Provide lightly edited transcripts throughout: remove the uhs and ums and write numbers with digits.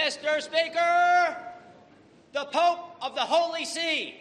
Mr. Speaker, the Pope of the Holy See.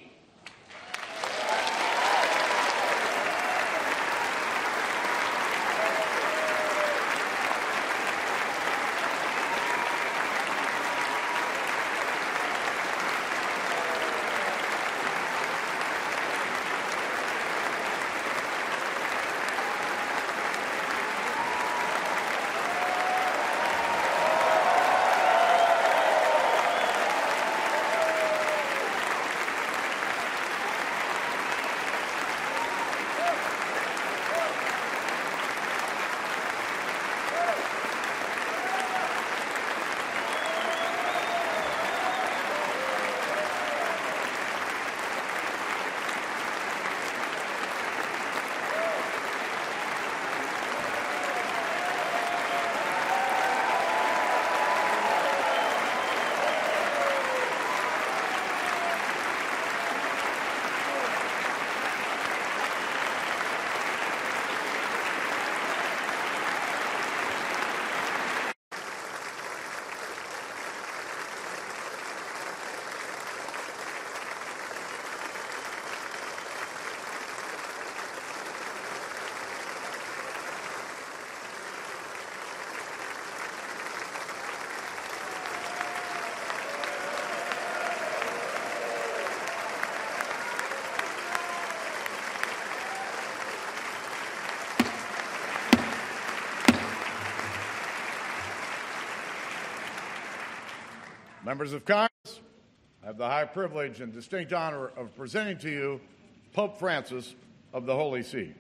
Members of Congress, I have the high privilege and distinct honor of presenting to you Pope Francis of the Holy See.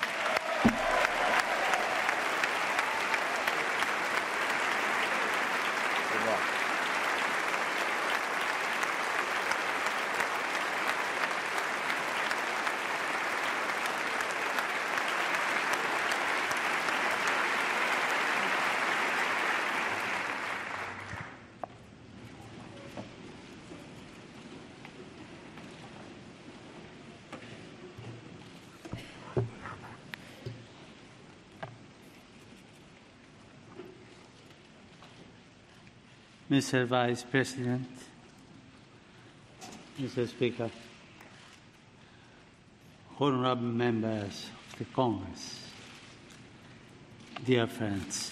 Good luck. Mr. Vice President, Mr. Speaker, honorable members of the Congress, dear friends,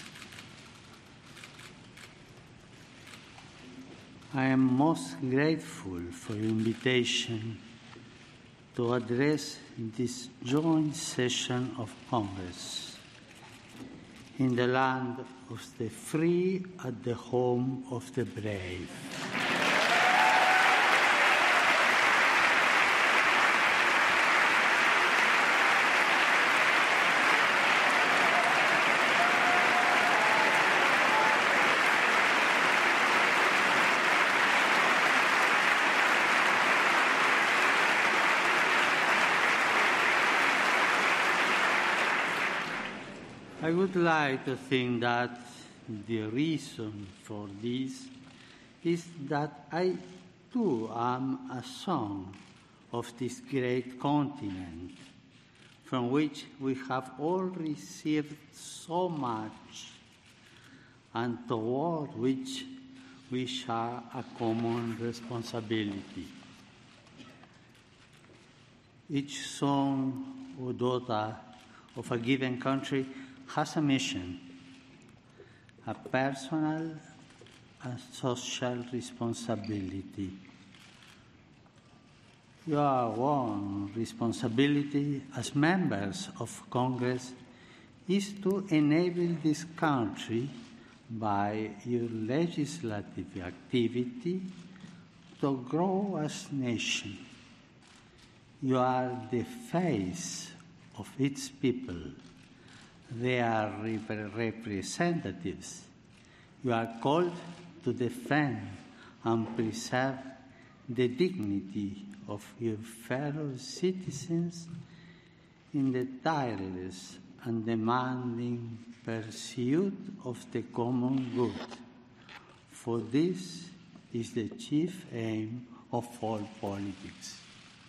I am most grateful for your invitation to address this joint session of Congress in the land of the free at the home of the brave. I would like to think that the reason for this is that I too am a son of this great continent from which we have all received so much and toward which we share a common responsibility. Each son or daughter of a given country has a mission, a personal and social responsibility. Your own responsibility as members of Congress is to enable this country by your legislative activity to grow as a nation. You are the face of its people. They are representatives. You are called to defend and preserve the dignity of your fellow citizens in the tireless and demanding pursuit of the common good. For this is the chief aim of all politics.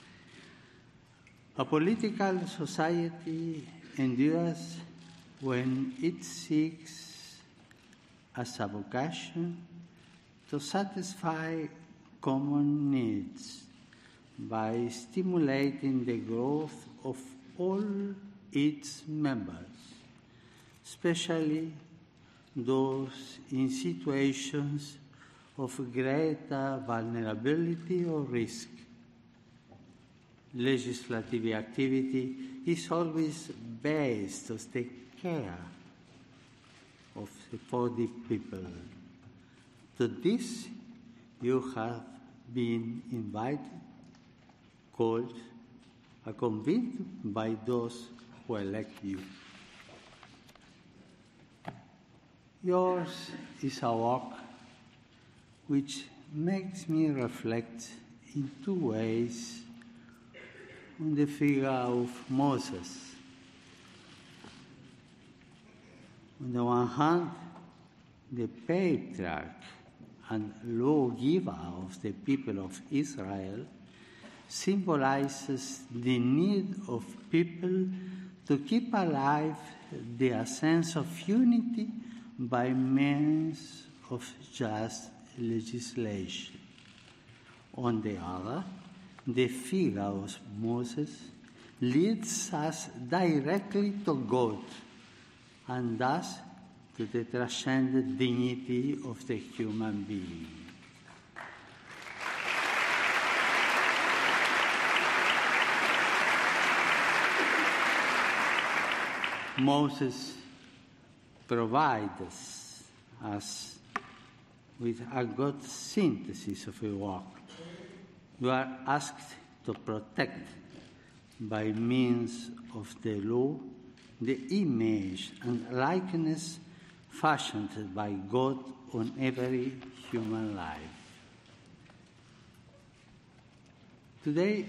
A political society endures when it seeks as a vocation to satisfy common needs by stimulating the growth of all its members, especially those in situations of greater vulnerability or risk. Legislative activity is always based on the care for the people. To this you have been invited, called, and convinced by those who elect you. Yours is a work which makes me reflect in two ways on the figure of Moses. On the one hand, the patriarch and lawgiver of the people of Israel symbolizes the need of people to keep alive their sense of unity by means of just legislation. On the other, the figure of Moses leads us directly to God and thus to the transcendent dignity of the human being. Moses provides us with a good synthesis of a work. You are asked to protect, by means of the law, the image and likeness fashioned by God on every human life. Today,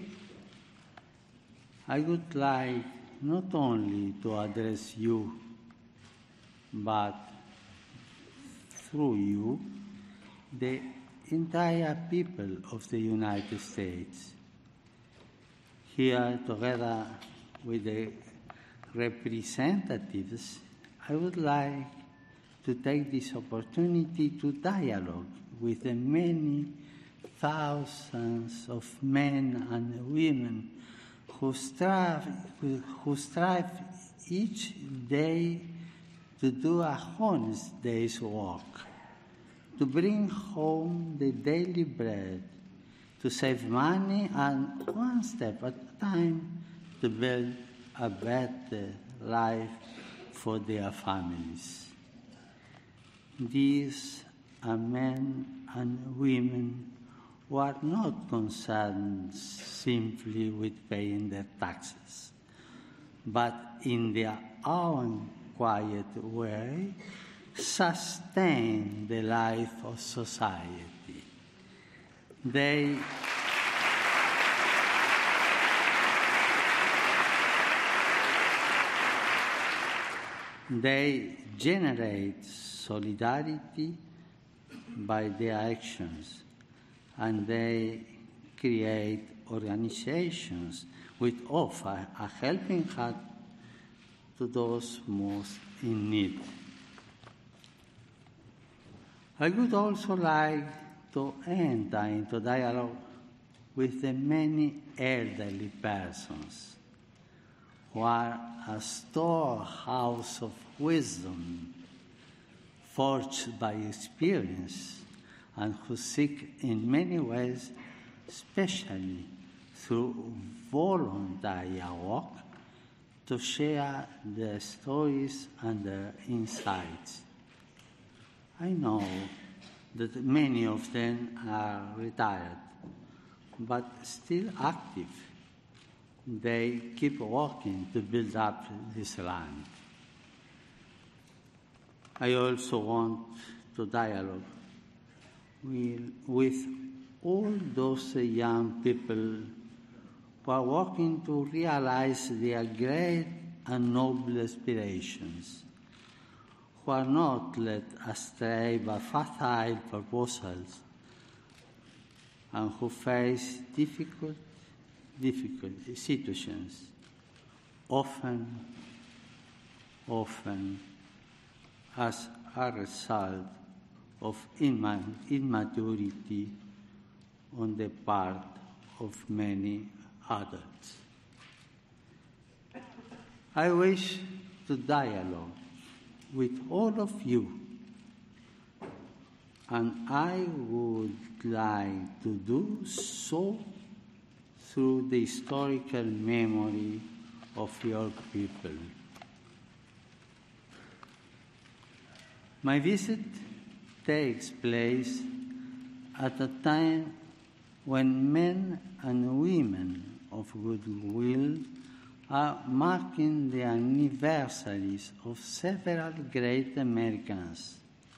I would like not only to address you, but through you, the entire people of the United States. Here, together with the representatives, I would like to take this opportunity to dialogue with the many thousands of men and women who strive each day to do a honest day's work, to bring home the daily bread, to save money, and one step at a time to build a better life for their families. These are men and women who are not concerned simply with paying their taxes, but in their own quiet way sustain the life of society. They generate solidarity by their actions, and they create organizations which offer a helping hand to those most in need. I would also like to enter into dialogue with the many elderly persons who are a storehouse of wisdom forged by experience and who seek in many ways, especially through voluntary work, to share their stories and their insights. I know that many of them are retired, but still active. They keep working to build up this land. I also want to dialogue with all those young people who are working to realize their great and noble aspirations, who are not led astray by facile proposals, and who face difficult situations, often as a result of immaturity on the part of many adults. I wish to dialogue with all of you, and I would like to do so through the historical memory of your people. My visit takes place at a time when men and women of goodwill are marking the anniversaries of several great Americans.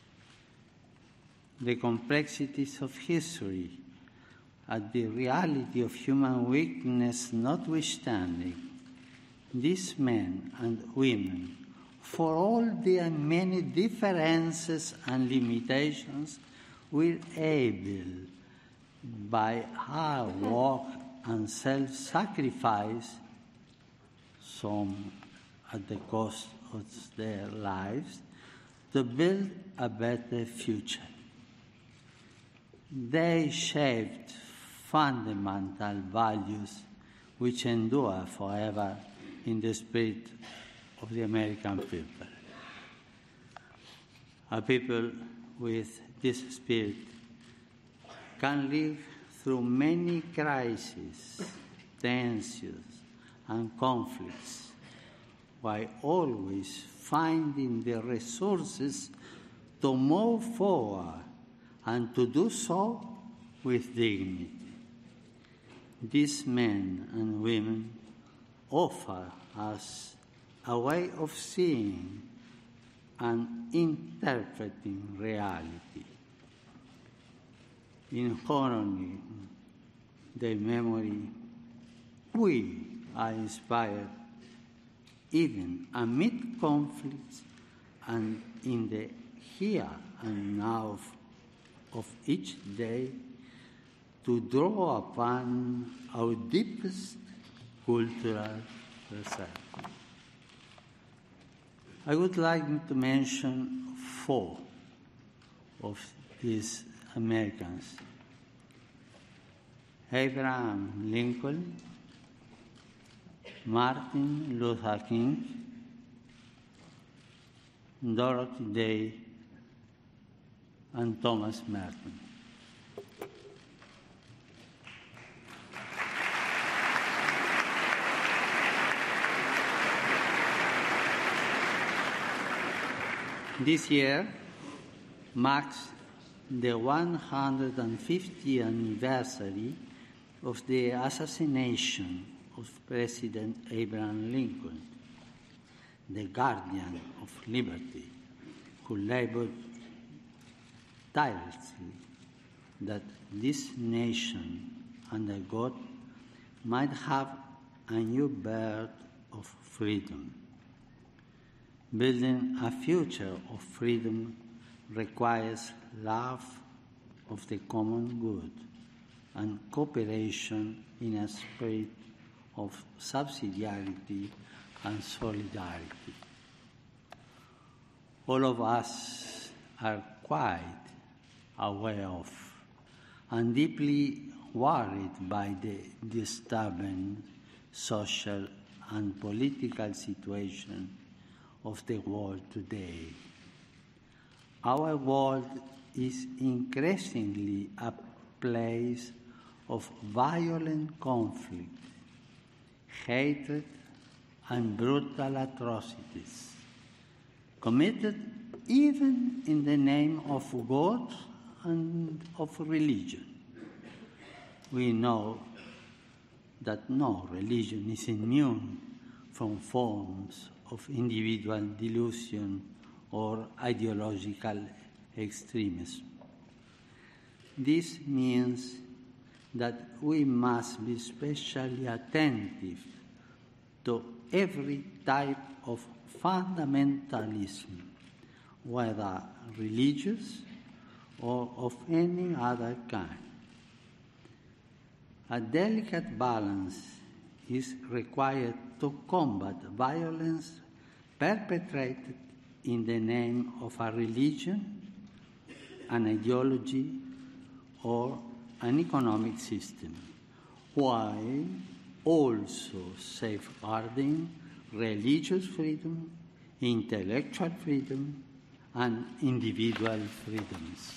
The complexities of history and the reality of human weakness notwithstanding, these men and women, for all their many differences and limitations, were able, by hard work and self-sacrifice, some at the cost of their lives, to build a better future. They shaped fundamental values which endure forever in the spirit of the American people. A people with this spirit can live through many crises, tensions, and conflicts, while always finding the resources to move forward and to do so with dignity. These men and women offer us a way of seeing and interpreting reality. In honoring their memory, we are inspired even amid conflicts and in the here and now of each day to draw upon our deepest cultural reserve. I would like to mention 4 of these Americans: Abraham Lincoln, Martin Luther King, Dorothy Day, and Thomas Merton. This year marks the 150th anniversary of the assassination of President Abraham Lincoln, the guardian of liberty, who labored tirelessly that this nation under God might have a new birth of freedom. Building a future of freedom requires love of the common good and cooperation in a spirit of subsidiarity and solidarity. All of us are quite aware of and deeply worried by the disturbing social and political situation of the world today. Our world is increasingly a place of violent conflict, hatred, and brutal atrocities, committed even in the name of God and of religion. We know that no religion is immune from forms of individual delusion or ideological extremism. This means that we must be especially attentive to every type of fundamentalism, whether religious or of any other kind. A delicate balance is required to combat violence perpetrated in the name of a religion an ideology or an economic system, while also safeguarding religious freedom, intellectual freedom, and individual freedoms.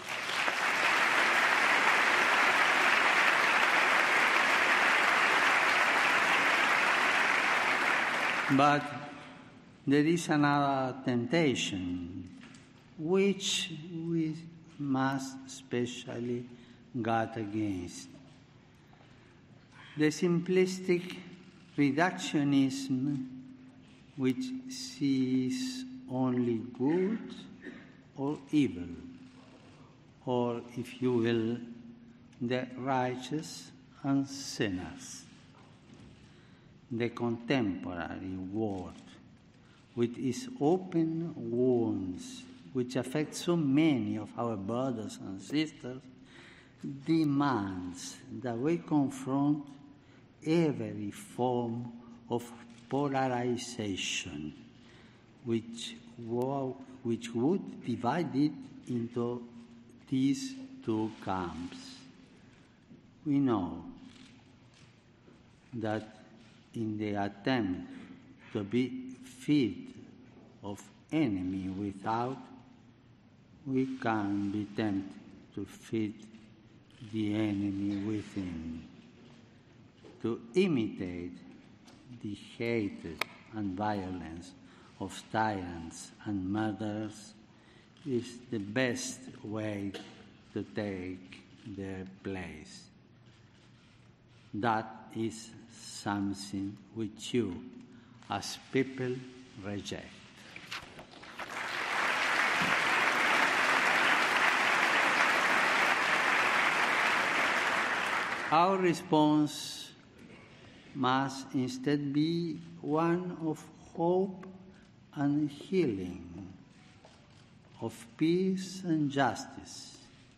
But there is another temptation which we must especially guard against. The simplistic reductionism which sees only good or evil, or, if you will, the righteous and sinners. The contemporary world, with its open wounds, which affect so many of our brothers and sisters, demands that we confront every form of polarization, which would divide it into these two camps. We know that in the attempt to be feed of enemy without, we can be tempted to feed the enemy within, to imitate the hatred and violence of tyrants and murderers is the best way to take their place. That is something which you, as people, reject. Our response must instead be one of hope and healing, of peace and justice.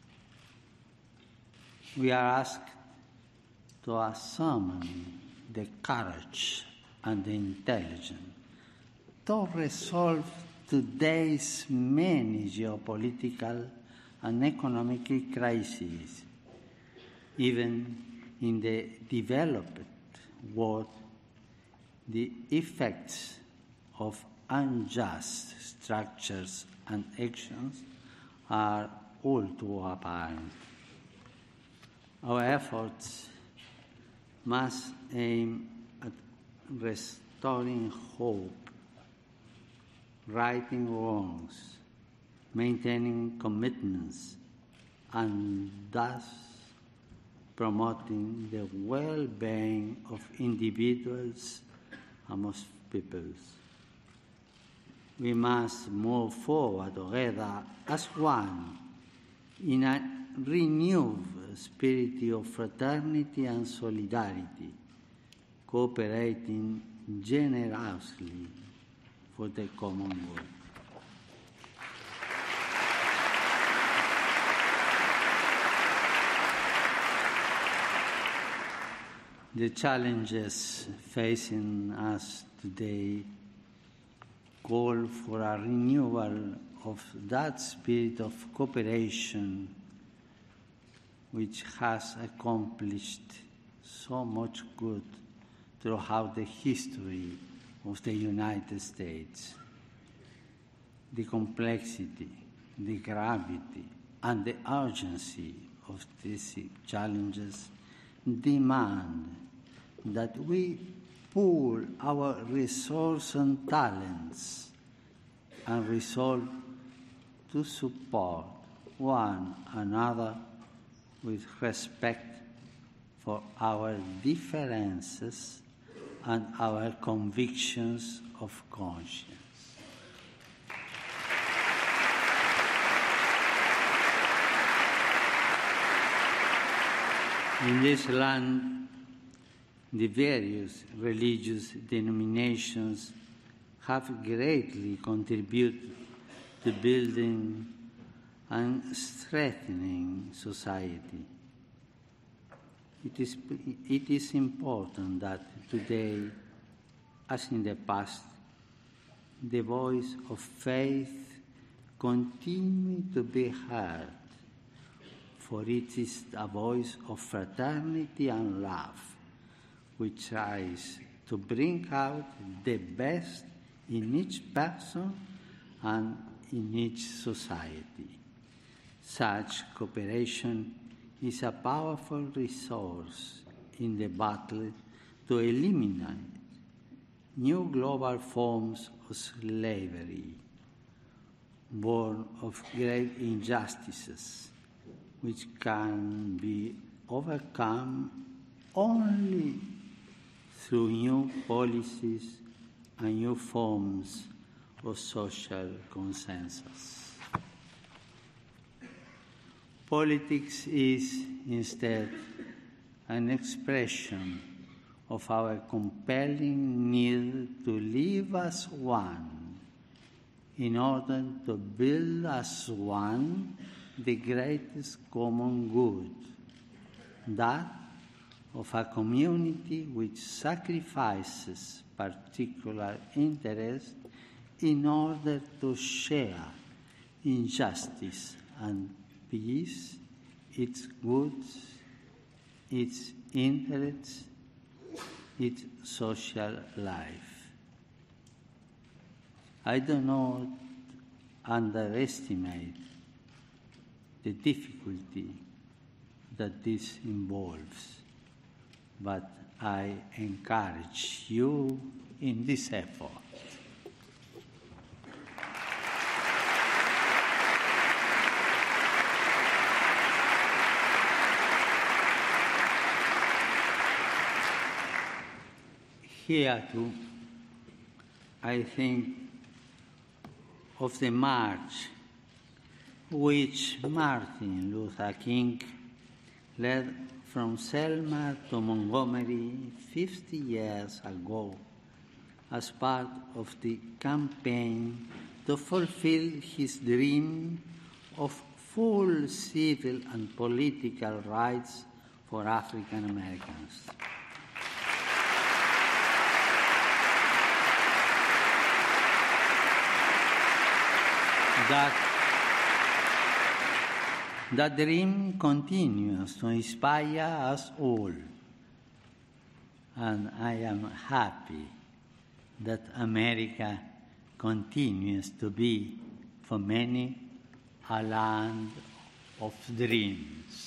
We are asked to summon the courage and the intelligence to resolve today's many geopolitical and economic crises. Even in the developed world, the effects of unjust structures and actions are all too apparent. Our efforts must aim at restoring hope, righting wrongs, maintaining commitments, and thus promoting the well-being of individuals and of peoples. We must move forward together as one in a renewed spirit of fraternity and solidarity, cooperating generously for the common good. The challenges facing us today call for a renewal of that spirit of cooperation which has accomplished so much good throughout the history of the United States. The complexity, the gravity, and the urgency of these challenges demand that we pool our resources and talents and resolve to support one another with respect for our differences and our convictions of conscience. In this land, the various religious denominations have greatly contributed to building and strengthening society. It is important that today, as in the past, the voice of faith continue to be heard, for it is a voice of fraternity and love, which tries to bring out the best in each person and in each society. Such cooperation is a powerful resource in the battle to eliminate new global forms of slavery, born of great injustices, which can be overcome only through new policies and new forms of social consensus. Politics is instead an expression of our compelling need to live as one in order to build as one the greatest common good, that of a community which sacrifices particular interests in order to share injustice and peace, its goods, its interests, its social life. I do not underestimate the difficulty that this involves, but I encourage you in this effort. Here too, I think of the march which Martin Luther King led from Selma to Montgomery 50 years ago as part of the campaign to fulfill his dream of full civil and political rights for African Americans. That dream continues to inspire us all, and I am happy that America continues to be, for many, a land of dreams.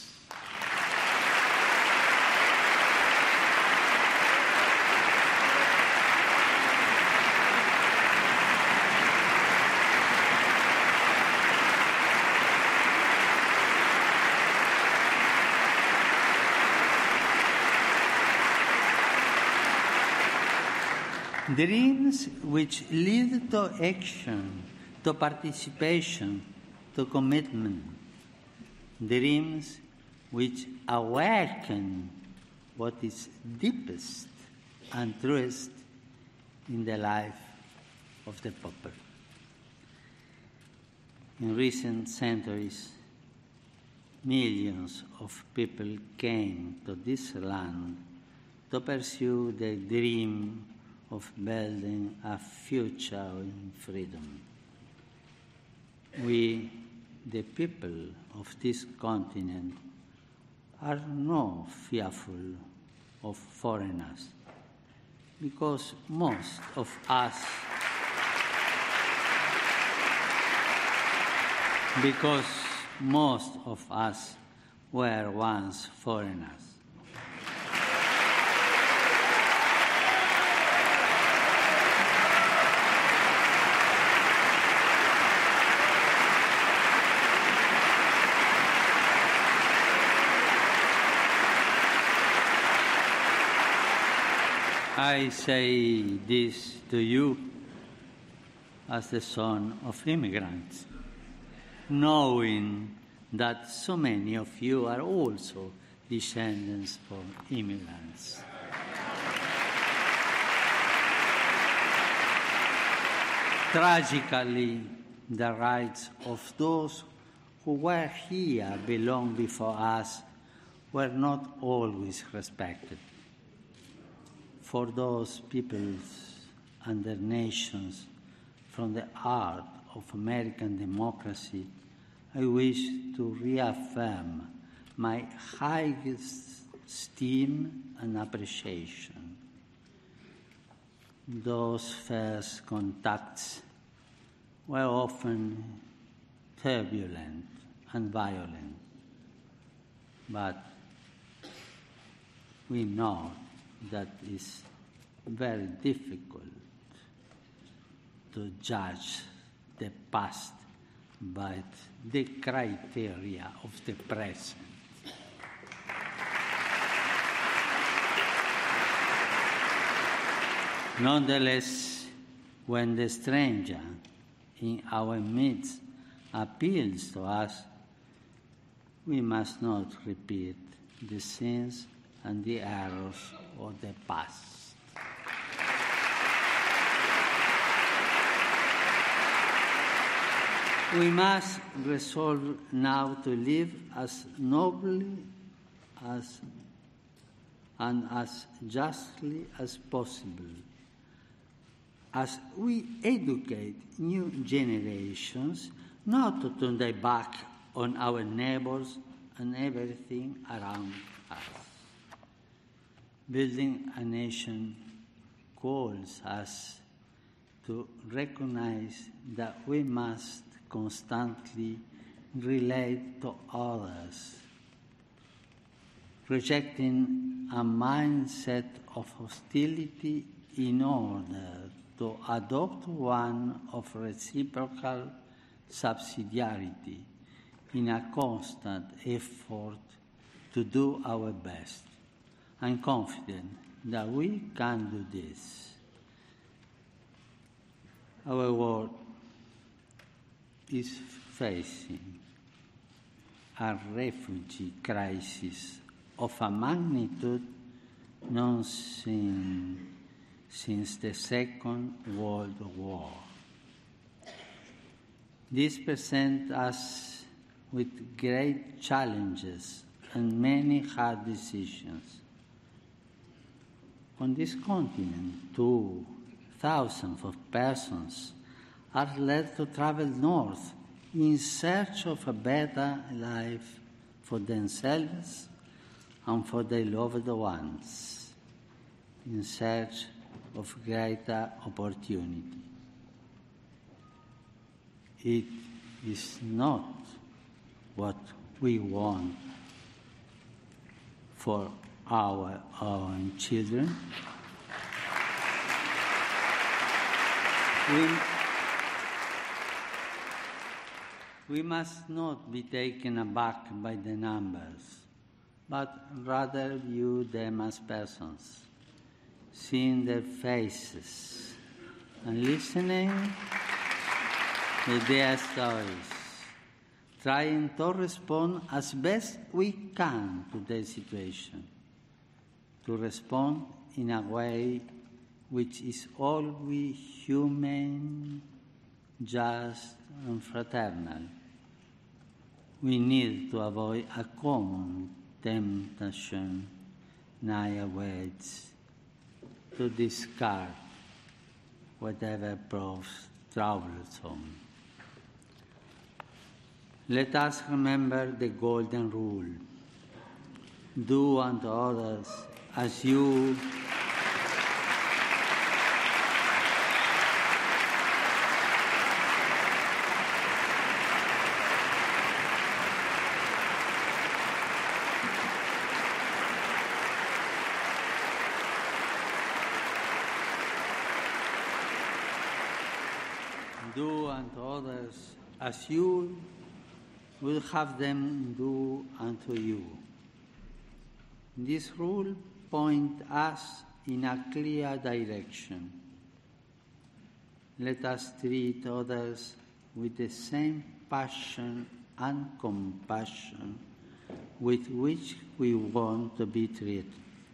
Dreams which lead to action, to participation, to commitment. Dreams which awaken what is deepest and truest in the life of the people. In recent centuries, millions of people came to this land to pursue the dream of building a future in freedom. We, the people of this continent, are not fearful of foreigners, because most of us were once foreigners. I say this to you as the son of immigrants, knowing that so many of you are also descendants of immigrants. Tragically, the rights of those who were here long before us were not always respected. For those peoples and their nations, from the heart of American democracy, I wish to reaffirm my highest esteem and appreciation. Those first contacts were often turbulent and violent, but we know that it's very difficult to judge the past by the criteria of the present. Nonetheless, when the stranger in our midst appeals to us, we must not repeat the sins and the errors of the past. We must resolve now to live as nobly and as justly as possible, as we educate new generations not to turn their back on our neighbors and everything around us. Building a nation calls us to recognize that we must constantly relate to others, rejecting a mindset of hostility in order to adopt one of reciprocal subsidiarity in a constant effort to do our best. I'm confident that we can do this. Our world is facing a refugee crisis of a magnitude known since the Second World War. This presents us with great challenges and many hard decisions. On this continent, too, thousands of persons are led to travel north in search of a better life for themselves and for their loved ones, in search of greater opportunity. It is not what we want for our own children. We must not be taken aback by the numbers, but rather view them as persons, seeing their faces and listening to their stories, trying to respond as best we can to their situation, to respond in a way which is always human, just, and fraternal. We need to avoid a common temptation nigh awaits to discard whatever proves troublesome. Let us remember the golden rule. Do unto others as you as you will have them do unto you. This rule points us in a clear direction. Let us treat others with the same passion and compassion with which we want to be treated.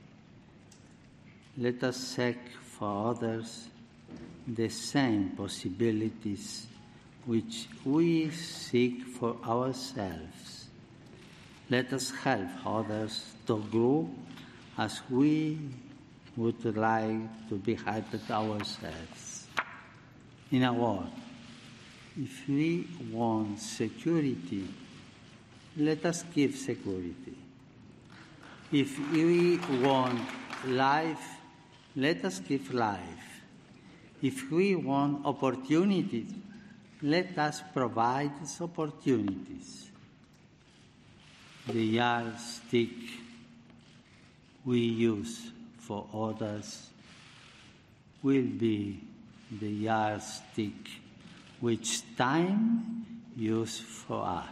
Let us seek for others the same possibilities which we seek for ourselves. Let us help others to grow as we would like to be helped ourselves. In a word, If we want security, let us give security. If we want life, let us give life. If we want opportunities, let us provide these opportunities. The yardstick we use for others will be the yardstick which time uses for us.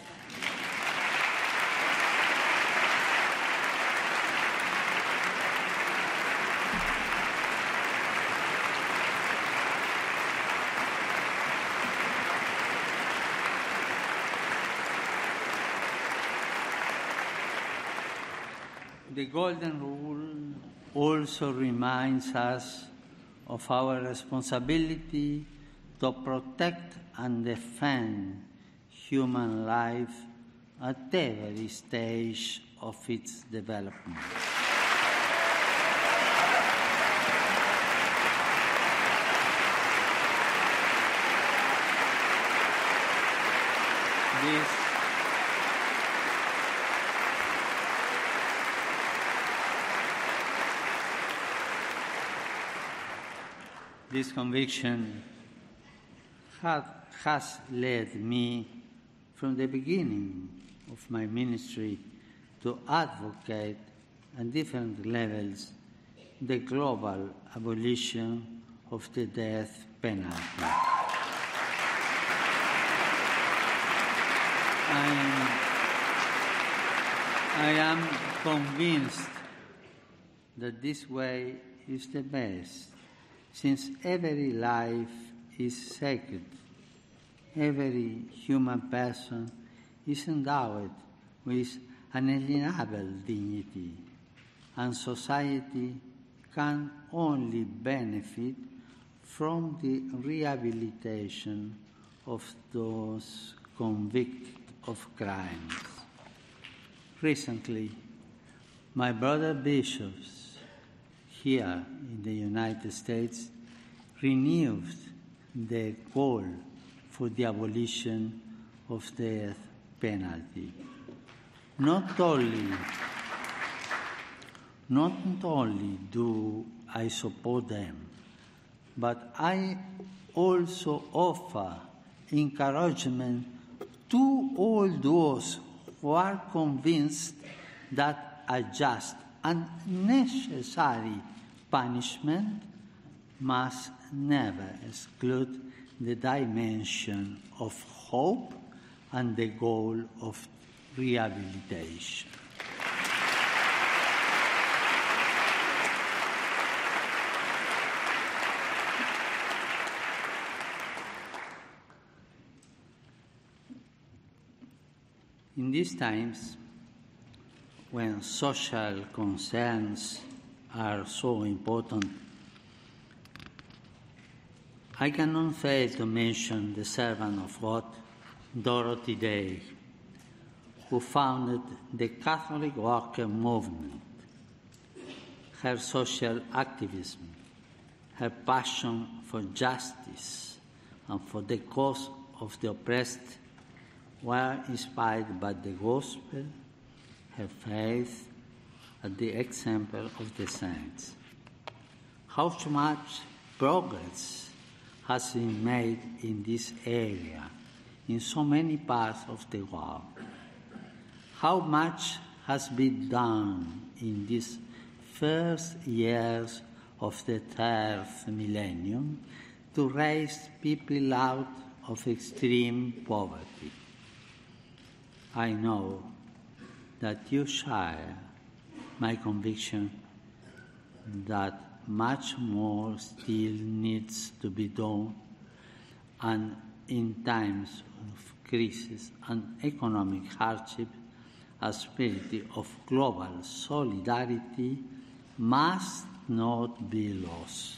The Golden Rule also reminds us of our responsibility to protect and defend human life at every stage of its development. This conviction has led me from the beginning of my ministry to advocate at different levels the global abolition of the death penalty. I am convinced that this way is the best, since every life is sacred. Every human person is endowed with unalienable dignity, and society can only benefit from the rehabilitation of those convicted of crimes. Recently, my brother bishops here in the United States renewed the call for the abolition of the death penalty. Not only do I support them, but I also offer encouragement to all those who are convinced that a just and necessary punishment must never exclude the dimension of hope and the goal of rehabilitation. In these times, when social concerns are so important, I cannot fail to mention the servant of God, Dorothy Day, who founded the Catholic Worker Movement. Her social activism, her passion for justice and for the cause of the oppressed were inspired by the gospel, her faith, and the example of the saints. How much progress has been made in this area in so many parts of the world? How much has been done in these first years of the third millennium to raise people out of extreme poverty? I know that you share my conviction that much more still needs to be done, and in times of crisis and economic hardship, a spirit of global solidarity must not be lost.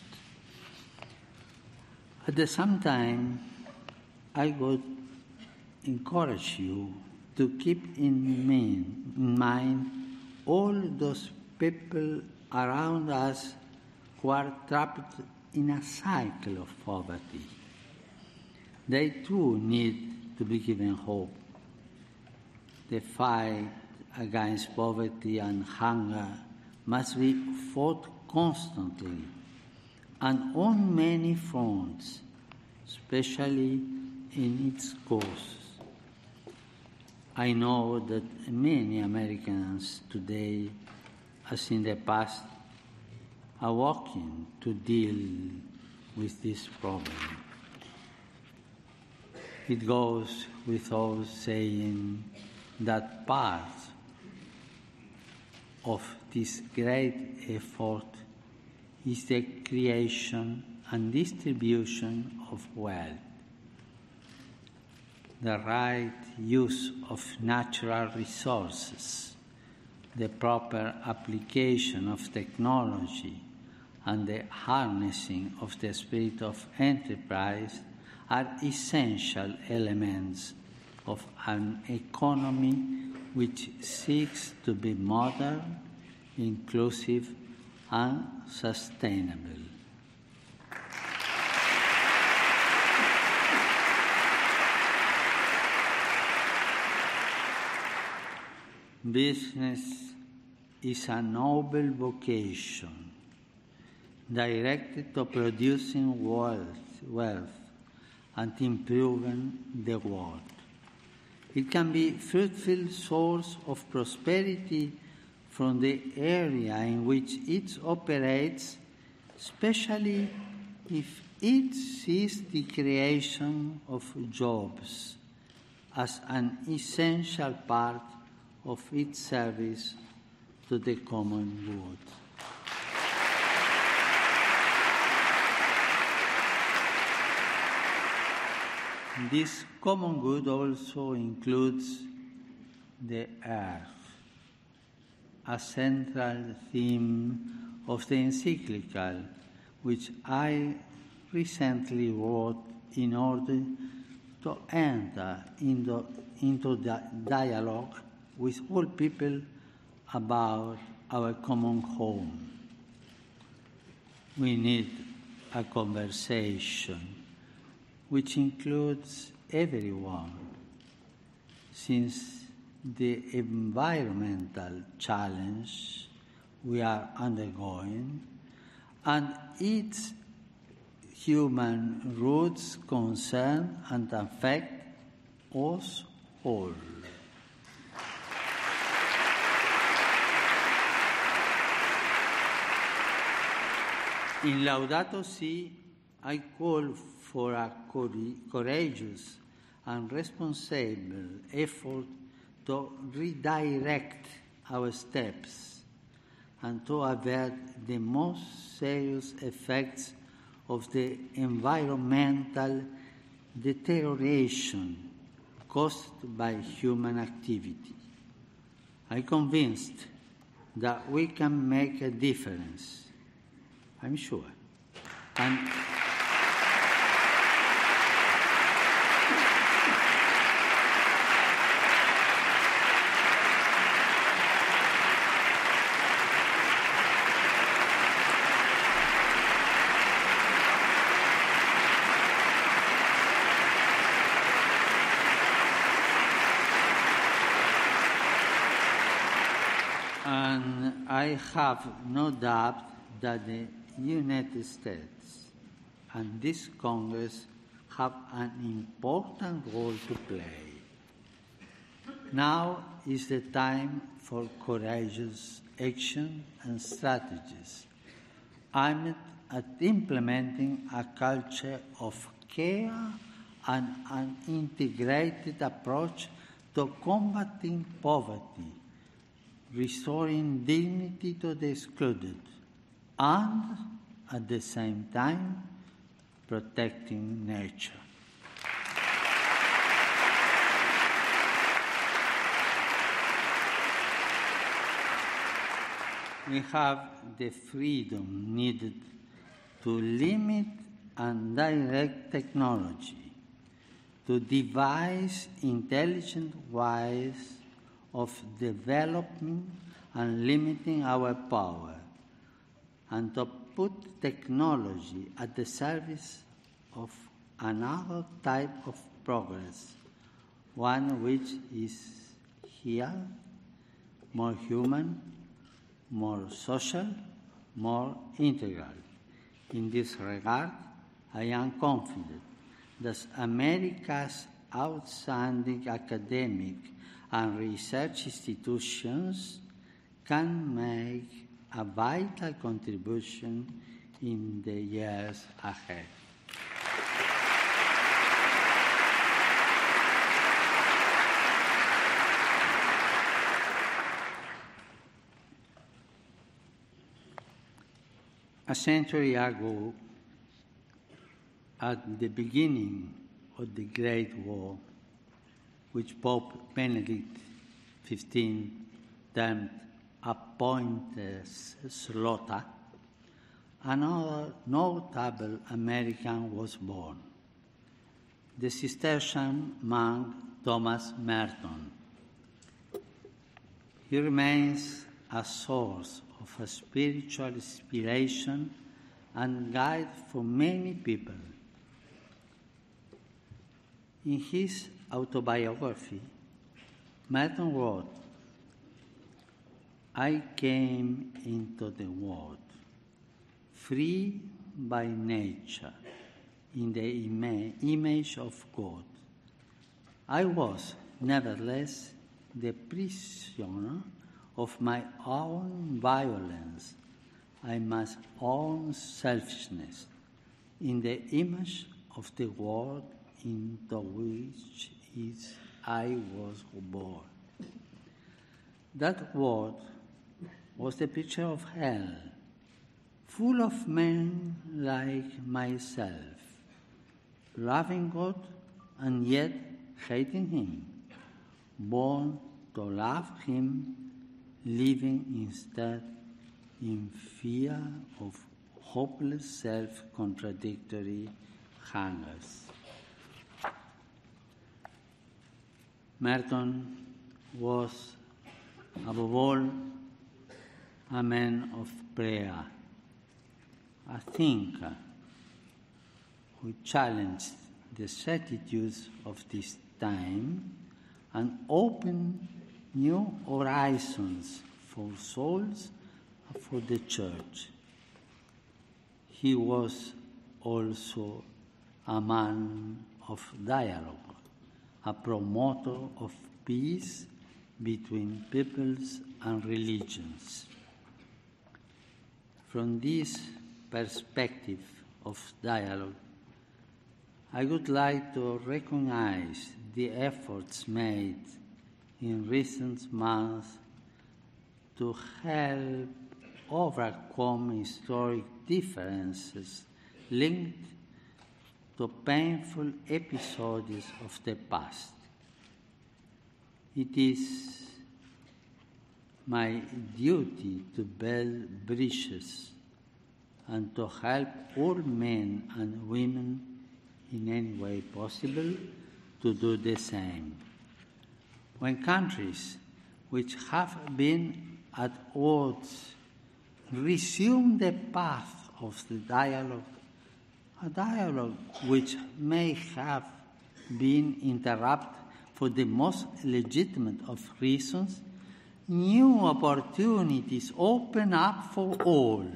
At the same time, I would encourage you to keep in mind all those people around us who are trapped in a cycle of poverty. They too need to be given hope. The fight against poverty and hunger must be fought constantly and on many fronts, especially in its causes. I know that many Americans today, as in the past, are working to deal with this problem. It goes without saying that part of this great effort is the creation and distribution of wealth. The right use of natural resources, the proper application of technology, and the harnessing of the spirit of enterprise are essential elements of an economy which seeks to be modern, inclusive, and sustainable. Business is a noble vocation directed to producing wealth and improving the world. It can be a fruitful source of prosperity from the area in which it operates, especially if it sees the creation of jobs as an essential part of its service to the common good. This common good also includes the earth, a central theme of the encyclical, which I recently wrote in order to enter into the dialogue with all people about our common home. We need a conversation which includes everyone, since the environmental challenge we are undergoing and its human roots concern and affect us all. In Laudato Si, I call for a courageous and responsible effort to redirect our steps and to avert the most serious effects of the environmental deterioration caused by human activity. I'm convinced that we can make a difference. I'm sure. And I have no doubt that the United States and this Congress have an important role to play. Now is the time for courageous action and strategies aimed at implementing a culture of care and an integrated approach to combating poverty, restoring dignity to the excluded, and at the same time protecting nature. We have the freedom needed to limit and direct technology, to devise intelligent ways of developing and limiting our power, and to put technology at the service of another type of progress, one which is here, more human, more social, more integral. In this regard, I am confident that America's outstanding academic and research institutions can make a vital contribution in the years ahead. A century ago, at the beginning of the Great War, which Pope Benedict XV termed a pointless slaughter, another notable American was born, the Cistercian monk Thomas Merton. He remains a source of a spiritual inspiration and guide for many people. In his autobiography, Merton wrote, "I came into the world free by nature, in the image of God. I was, nevertheless, the prisoner of my own violence and my own selfishness, in the image of the world into which I was born. That world was the picture of hell, full of men like myself, loving God and yet hating Him, born to love Him, living instead in fear of hopeless self-contradictory hungers." Merton was, above all, a man of prayer, a thinker who challenged the certitudes of this time and opened new horizons for souls and for the Church. He was also a man of dialogue, a promoter of peace between peoples and religions. From this perspective of dialogue, I would like to recognize the efforts made in recent months to help overcome historic differences linked to painful episodes of the past. It is my duty to build bridges and to help all men and women in any way possible to do the same. When countries which have been at odds resume the path of the dialogue, a dialogue which may have been interrupted for the most legitimate of reasons, new opportunities open up for all.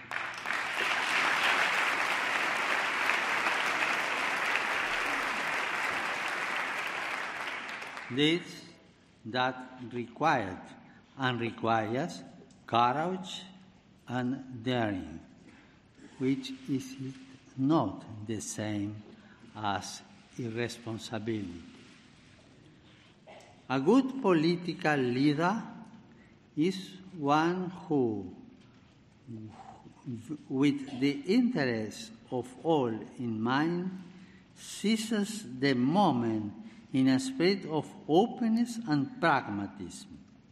This that required and requires courage and daring, which is not the same as irresponsibility. A good political leader is one who, with the interests of all in mind, seizes the moment in a spirit of openness and pragmatism.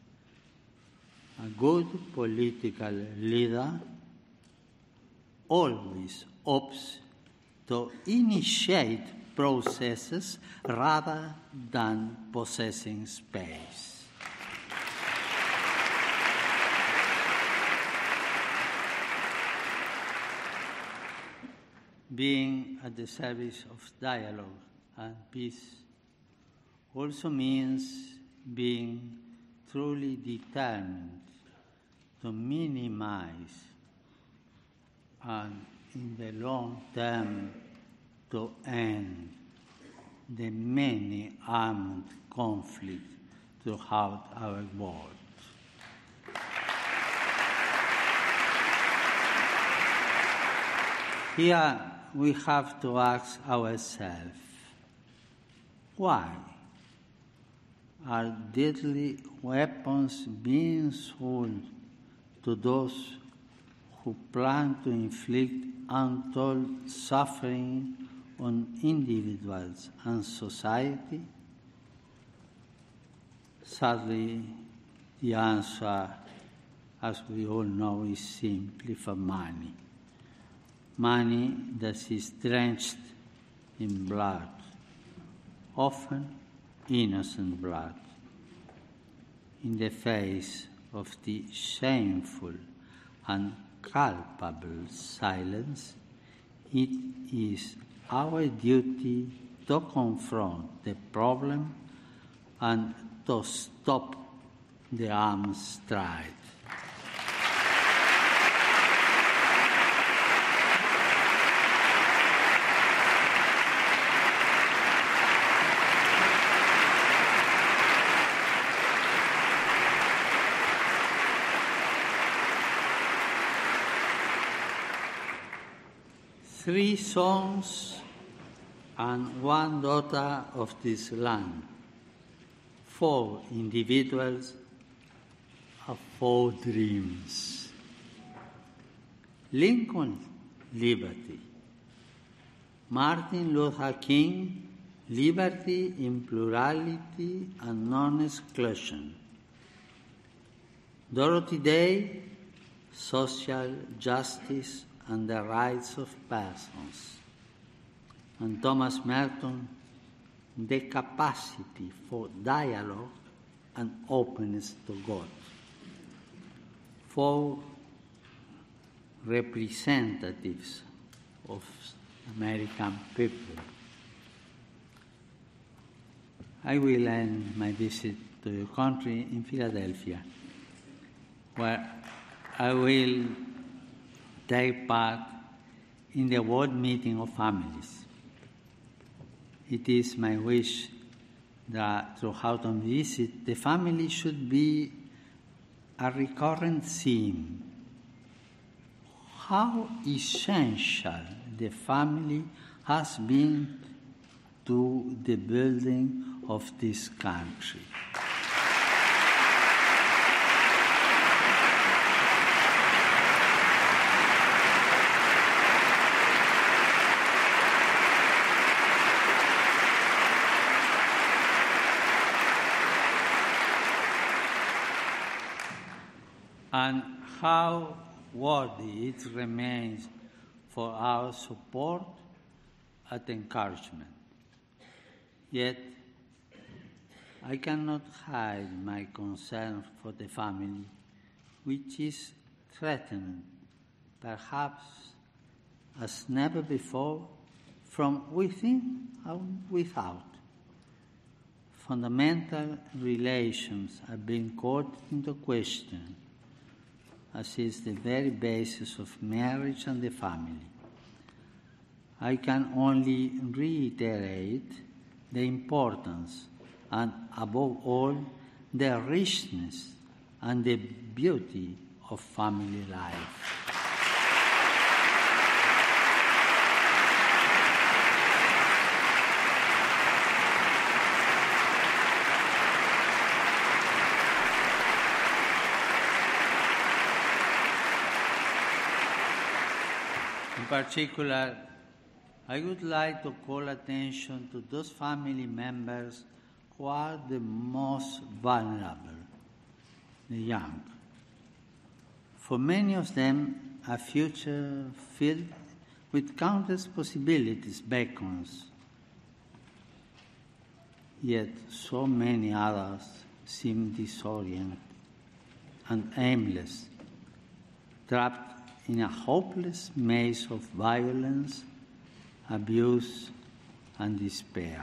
A good political leader always opts to initiate processes rather than possessing space. being at the service of dialogue and peace also means being truly determined to minimize and in the long term to end the many armed conflicts throughout our world. Here we have to ask ourselves, why are deadly weapons being sold to those who plan to inflict untold suffering on individuals and society? Sadly, the answer, as we all know, is simply for money. Money that is drenched in blood, often innocent blood. In the face of the shameful and culpable silence, it is our duty to confront the problem and to stop the arms stride. Three sons and one daughter of this land, 4 individuals of 4 dreams. Lincoln, liberty. Martin Luther King, liberty in plurality and non-exclusion. Dorothy Day, social justice and the rights of persons. And Thomas Merton, the capacity for dialogue and openness to God. 4 representatives of American people. I will end my visit to your country in Philadelphia, where I will take part in the World Meeting of Families. It is my wish that throughout my visit, the family should be a recurrent theme. How essential the family has been to the building of this country. And how worthy it remains for our support and encouragement. Yet, I cannot hide my concern for the family, which is threatened, perhaps as never before, from within and without. Fundamental relations are being called into question, as is the very basis of marriage and the family. I can only reiterate the importance and, above all, the richness and the beauty of family life. In particular, I would like to call attention to those family members who are the most vulnerable, the young. For many of them, a future filled with countless possibilities beckons. Yet so many others seem disoriented and aimless, trapped in a hopeless maze of violence abuse, and despair.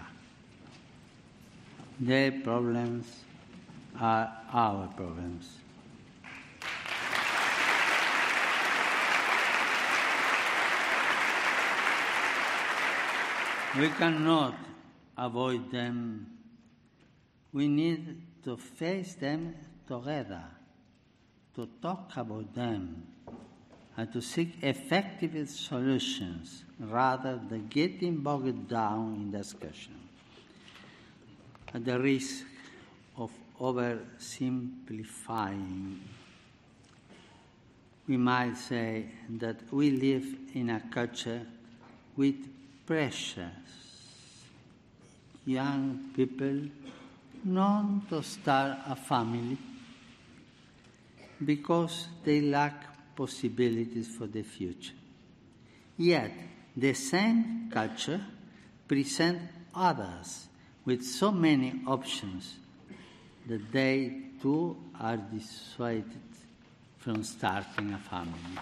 Their problems are our problems. We cannot avoid them. We need to face them together, to talk about them, and to seek effective solutions rather than getting bogged down in discussion. At the risk of oversimplifying, we might say that we live in a culture with precious young people known to start a family because they lack possibilities for the future. Yet, the same culture presents others with so many options that they too are dissuaded from starting a family.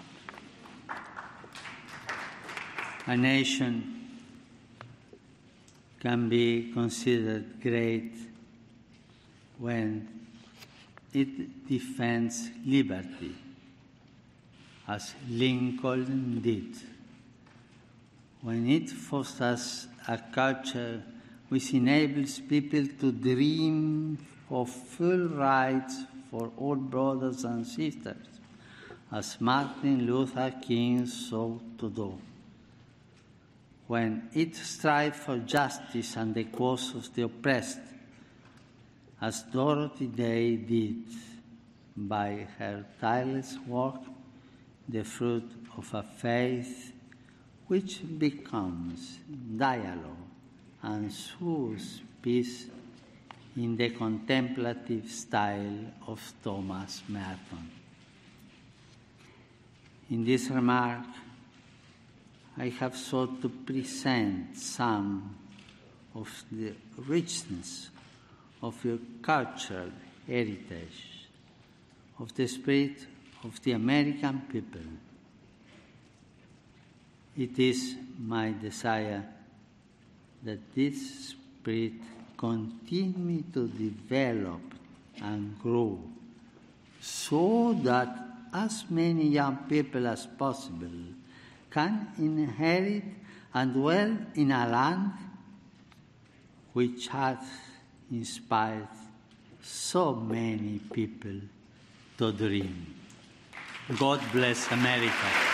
A nation can be considered great when it defends liberty, as Lincoln did, when it fosters a culture which enables people to dream of full rights for all brothers and sisters, as Martin Luther King sought to do, when it strives for justice and the cause of the oppressed, as Dorothy Day did by her tireless work, the fruit of a faith which becomes dialogue and sows peace in the contemplative style of Thomas Merton. In this remark, I have sought to present some of the richness of your cultural heritage, of the spirit of the American people. It is my desire that this spirit continue to develop and grow so that as many young people as possible can inherit and dwell in a land which has inspired so many people to dream. God bless America.